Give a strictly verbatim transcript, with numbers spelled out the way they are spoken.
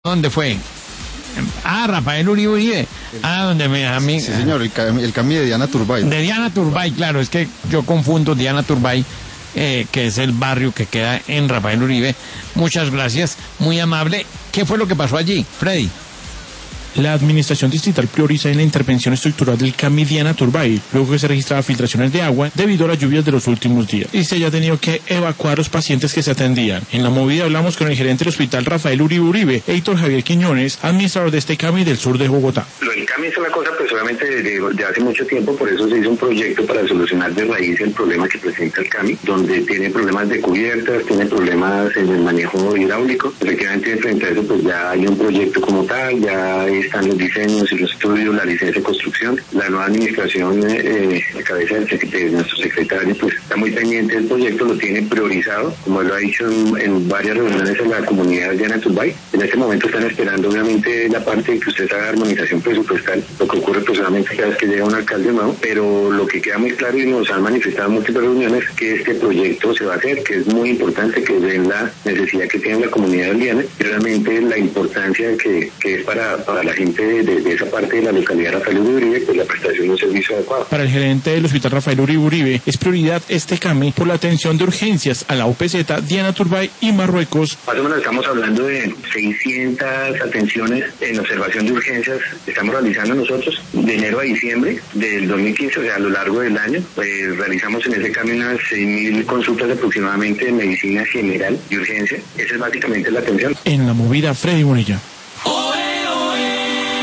¿Dónde fue? Ah, Rafael Uribe Uribe. Ah, donde me a mí. Sí, señor, el, cam el Cami de Diana Turbay. De Diana Turbay, claro, es que yo confundo Diana Turbay, eh, que es el barrio que queda en Rafael Uribe. Muchas gracias, muy amable. ¿Qué fue lo que pasó allí, Freddy? La administración distrital prioriza en la intervención estructural del Cami Diana Turbay, luego que se registraban filtraciones de agua debido a las lluvias de los últimos días, y se haya tenido que evacuar a los pacientes que se atendían. En la movida hablamos con el gerente del hospital Rafael Uribe Uribe, Héctor Javier Quiñones, administrador de este Cami del sur de Bogotá. Lo del Cami es una cosa pues obviamente de, de hace mucho tiempo, por eso se hizo un proyecto para solucionar de raíz el problema que presenta el Cami, donde tiene problemas de cubiertas, tiene problemas en el manejo hidráulico. Efectivamente, frente a eso pues ya hay un proyecto como tal, ya están los diseños y los estudios, la licencia de construcción. La nueva administración, eh, a cabeza del secretario, de nuestro secretario, pues está muy pendiente del proyecto, lo tiene priorizado, como lo ha dicho en, en varias reuniones en la comunidad de Diana Turbay. En este momento están esperando obviamente la parte de que usted haga armonización presupuestal, lo que ocurre pues obviamente cada vez que llega un alcalde nuevo, pero lo que queda muy claro y nos han manifestado en múltiples reuniones que este proyecto se va a hacer, que es muy importante, que ven la necesidad que tiene la comunidad de Diana, y realmente la importancia que, que es para, para la gente de, de, de esa parte de la localidad Rafael Uribe Uribe, pues la prestación de un servicio adecuado. Para el gerente del hospital Rafael Uribe Uribe es prioridad este Cami por la atención de urgencias a la U P Z, Diana Turbay y Marruecos. Más o menos estamos hablando de seiscientas atenciones en observación de urgencias que estamos realizando nosotros de enero a diciembre del dos mil quince, o sea, a lo largo del año. Pues realizamos en ese Cami unas seis mil consultas aproximadamente de medicina general y urgencia. Esa es básicamente la atención. En la movida, Freddy Bonilla.